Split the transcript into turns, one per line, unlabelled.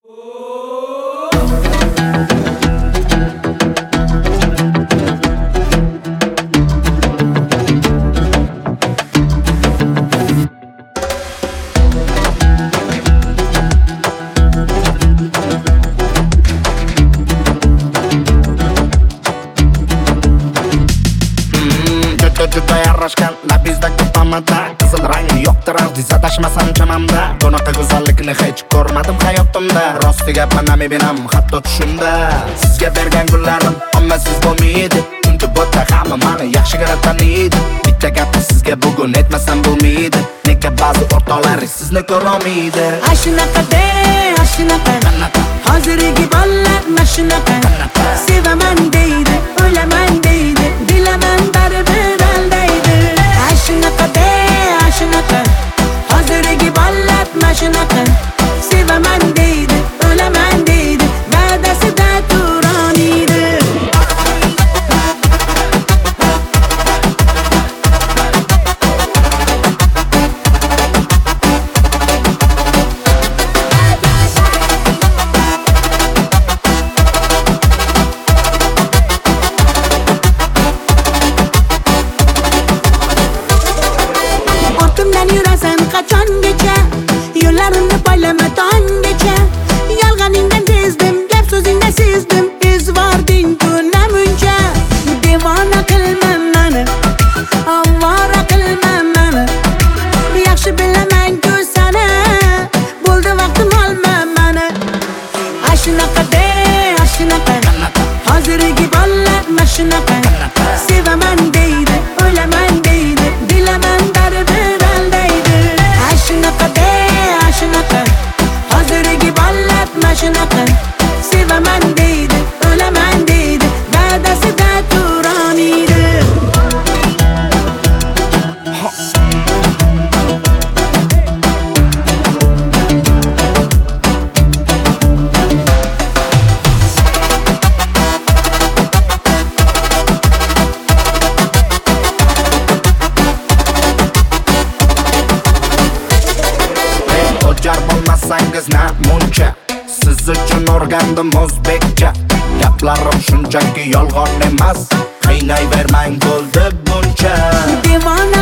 Juda yarashgan labizdagi pomada, qizil rangi yoqtirar dizadashmasam chamamda. Bunaqa go'zallikni hech ko'rmadim hayotimda. Rosti gapman menam hatto tushimda. Sizga bergan gullarim ommasiz bo'lmaydi. Chunki bo'ta hamma meni yaxshigina taniydi. Bitta gapni sizga bugun aytmasam bo'lmaydi. Nega ba'zi o'rtoqlar sizni ko'rolmaydi.
Ashunaqa hozirgi bolalar mashunaqa sevaman deydi, o'laman deydi, bilaman baribir aldaydi. Ashunaqa hozirgi bolalar mashunaqa sevaman deydi, o'laman deydi, va'dasida turoniydi. Qachongacha yo'llarimni poylama tonggacha. Yolg'oningdan tezdim, gap so'zingdan sezdim. Izvording-ku namuncha. Devona qilma meni, ovora qilma meni. Yaxshi bilaman-ku seni, bo'ldi vaqtim olma meni. Ashunaqa hozirgi bolalar mashunaqa sevaman deydi, o'laman deydi, bilaman baribir aldaydi. Ashunaqa hozirgi bolalar mashunaqa sevaman deydi, o'laman deydi, va'dasida turoniydi.
O'jar bo'lmasangiz namuncha, siz uchun o'rgandim o'zbekcha. Gaplarim shunchaki yolg'on emas, qiynayvermang bo'ldi buncha.
Devona